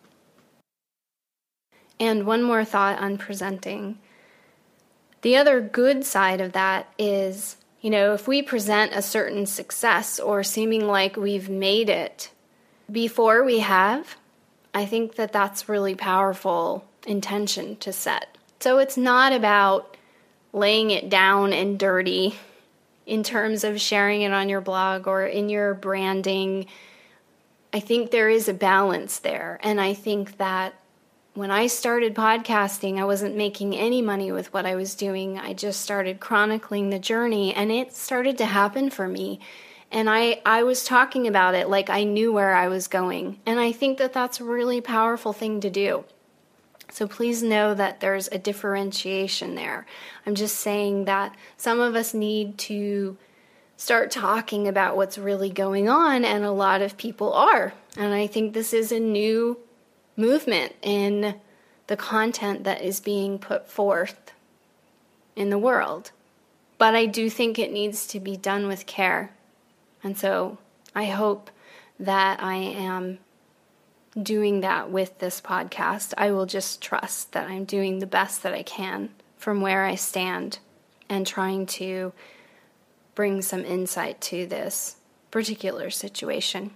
And one more thought on presenting. The other good side of that is, if we present a certain success or seeming like we've made it before we have, I think that that's really powerful intention to set. So it's not about laying it down and dirty in terms of sharing it on your blog or in your branding. I think there is a balance there. And I think that when I started podcasting, I wasn't making any money with what I was doing. I just started chronicling the journey, and it started to happen for me. And I was talking about it like I knew where I was going. And I think that that's a really powerful thing to do. So please know that there's a differentiation there. I'm just saying that some of us need to start talking about what's really going on, and a lot of people are. And I think this is a new movement in the content that is being put forth in the world. But I do think it needs to be done with care. And so I hope that I am doing that with this podcast. I will just trust that I'm doing the best that I can from where I stand and trying to bring some insight to this particular situation.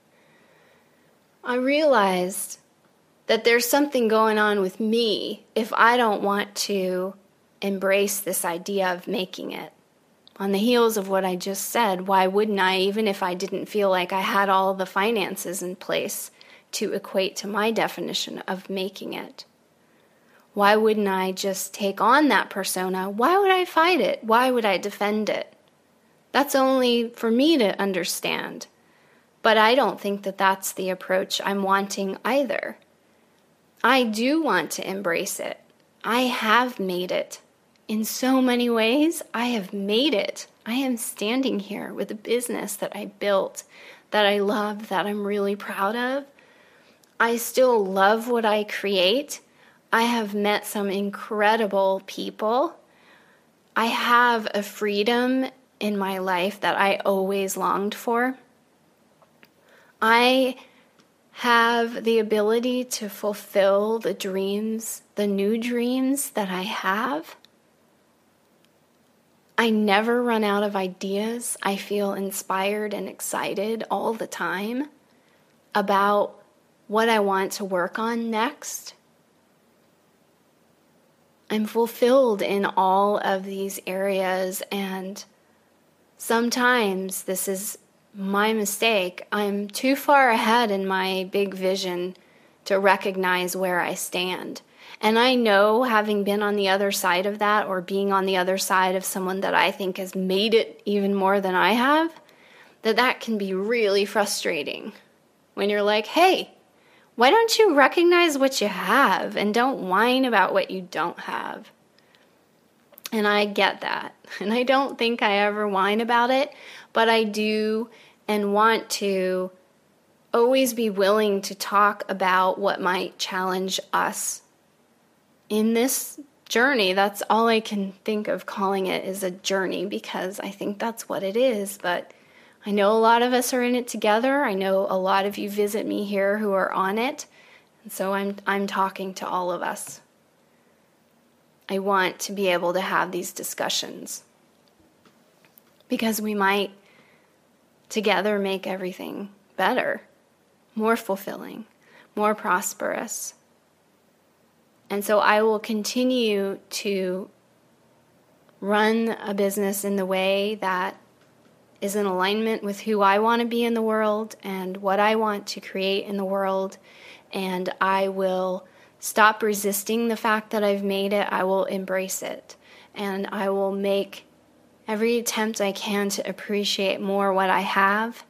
I realized that there's something going on with me if I don't want to embrace this idea of making it. On the heels of what I just said, why wouldn't I, even if I didn't feel like I had all the finances in place to equate to my definition of making it? Why wouldn't I just take on that persona? Why would I fight it? Why would I defend it? That's only for me to understand. But I don't think that that's the approach I'm wanting either. I do want to embrace it. I have made it. In so many ways, I have made it. I am standing here with a business that I built, that I love, that I'm really proud of. I still love what I create. I have met some incredible people. I have a freedom in my life that I always longed for. I have the ability to fulfill the dreams, the new dreams that I have. I never run out of ideas. I feel inspired and excited all the time about what I want to work on next. I'm fulfilled in all of these areas, and sometimes this is my mistake. I'm too far ahead in my big vision to recognize where I stand. And I know, having been on the other side of that, or being on the other side of someone that I think has made it even more than I have, that can be really frustrating. When you're like, hey, why don't you recognize what you have and don't whine about what you don't have? And I get that. And I don't think I ever whine about it, but I do and want to always be willing to talk about what might challenge us in this journey. That's all I can think of calling it, is a journey, because I think that's what it is. But I know a lot of us are in it together. I know a lot of you visit me here who are on it. And so I'm talking to all of us. I want to be able to have these discussions, because we might together make everything better, more fulfilling, more prosperous. And so I will continue to run a business in the way that is in alignment with who I want to be in the world and what I want to create in the world. And I will stop resisting the fact that I've made it. I will embrace it. And I will make every attempt I can to appreciate more what I have.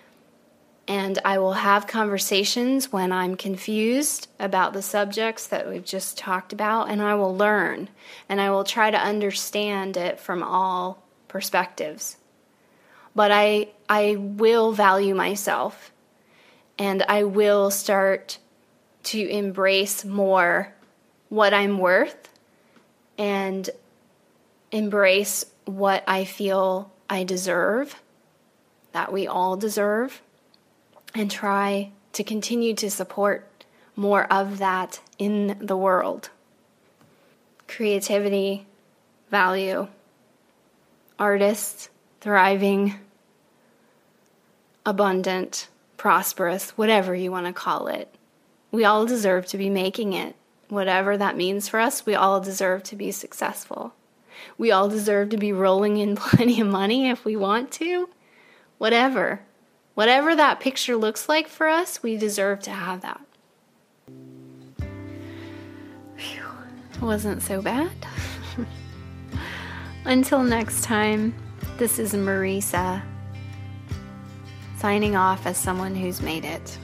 And I will have conversations when I'm confused about the subjects that we've just talked about, and I will learn, and I will try to understand it from all perspectives. But I will value myself, and I will start to embrace more what I'm worth and embrace what I feel I deserve, that we all deserve, and try to continue to support more of that in the world. Creativity, value, artists, thriving, abundant, prosperous, whatever you want to call it. We all deserve to be making it. Whatever that means for us, we all deserve to be successful. We all deserve to be rolling in plenty of money if we want to. Whatever that picture looks like for us, we deserve to have that. Phew, it wasn't so bad. Until next time, this is Marisa, signing off as someone who's made it.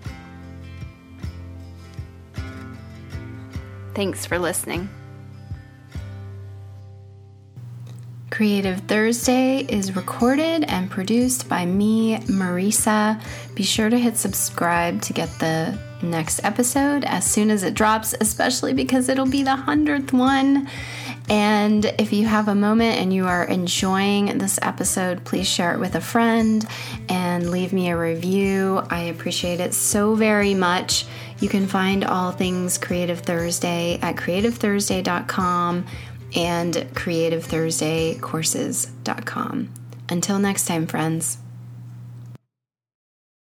Thanks for listening. Creative Thursday is recorded and produced by me, Marisa. Be sure to hit subscribe to get the next episode as soon as it drops, especially because it'll be the 100th one. And if you have a moment and you are enjoying this episode, please share it with a friend and leave me a review. I appreciate it so very much. You can find all things Creative Thursday at creativethursday.com and creativethursdaycourses.com. Until next time, friends.